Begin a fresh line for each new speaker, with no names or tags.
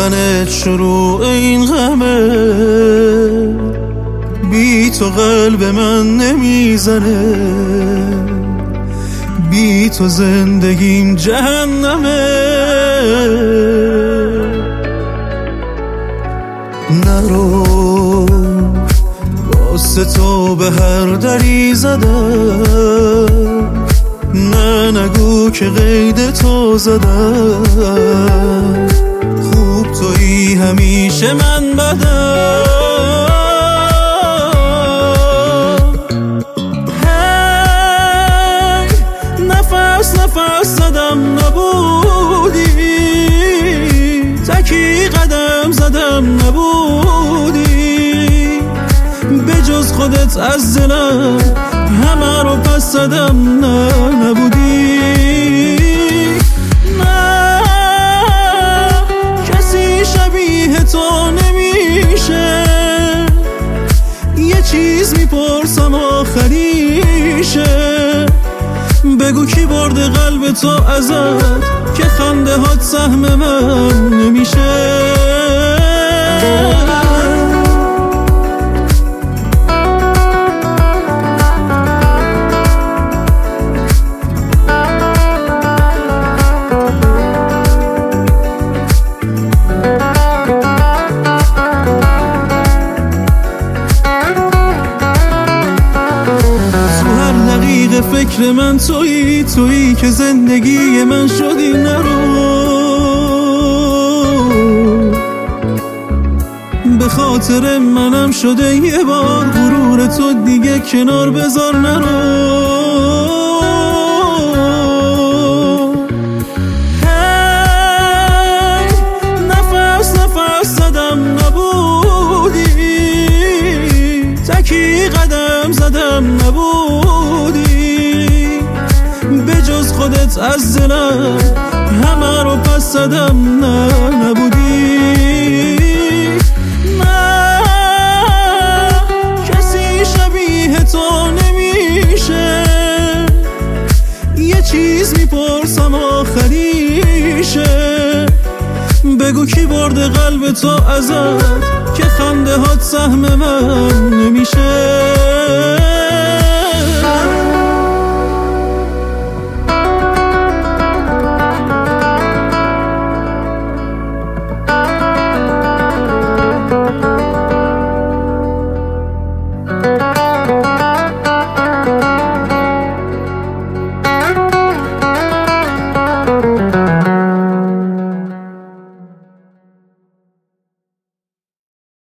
دیدنت شروع این غمه، بی تو قلب من نمیزنه، بی تو زندگیم جهنمه. نرو واسه تو به هر دری زدم، نه نگو که قید تو زدم، خوب تویی همیشه من بدم. هی نفس زدم نبودی، تکی قدم زدم نبودی، به جز خودت از دلم همه رو پس زدم، نه نبودی. نه کسی شبیه تو نمیشه، یه چیز میپرسم آخریشه، بگو کی برده قلب تو ازت که خنده هات سهم من نمیشه. فکر من تویی که زندگی من شدی. نرو به خاطر منم شده یه بار، غرور تو دیگه کنار بذار. نرو هی نفس زدم نبودی، تکی قدم زدم نبودی، به جز خودت از دلم همه رو پس زدم، نه نبودی. نه کسی شبیه تو نمیشه، یه چیز میپرسم آخریشه، بگو کی برده قلب تو ازت که خنده هات سهم من نمیشه.